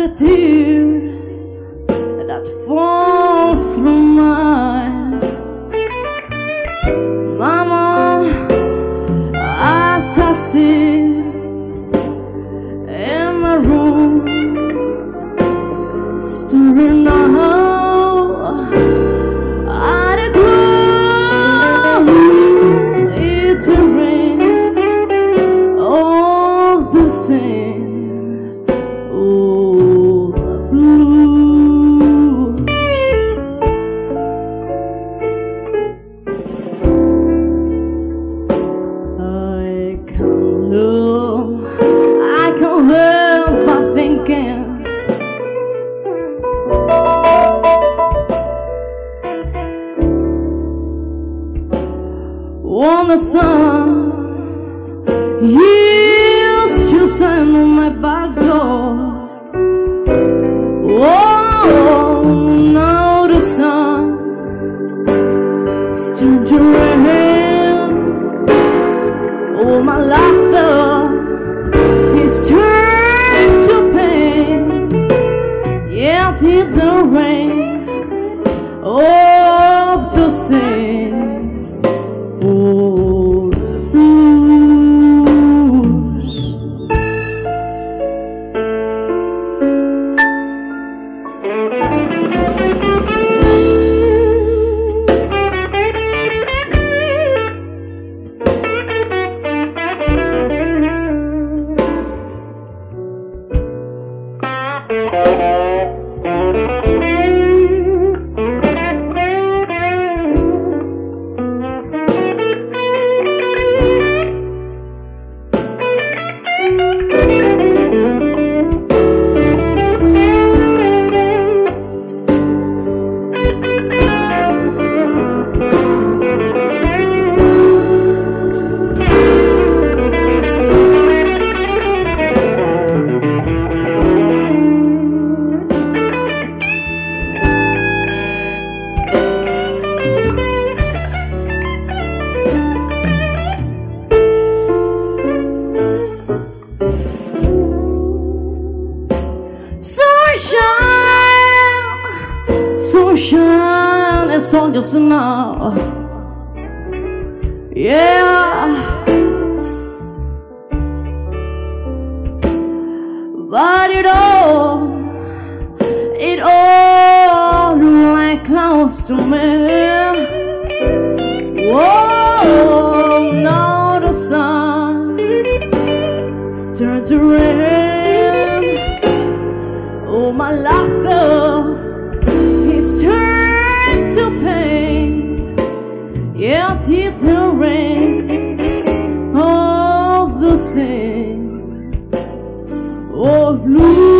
the tears that fall from my eyes. Mama, as I sit in my room, staring out at the gloom, it's a rain, all the same. I can't help but thinking when the sun used to shine on my back door. Oh, now the sun is turned to rain. Oh, my laughter is turned to pain. Yet it's a rain of the same old blues. Sunshine is all just now. Yeah, but it all like close to me. Whoa, now the sun starts to rain. Oh, my laughter is turned to pain. Yet it's a rain of the same old blue.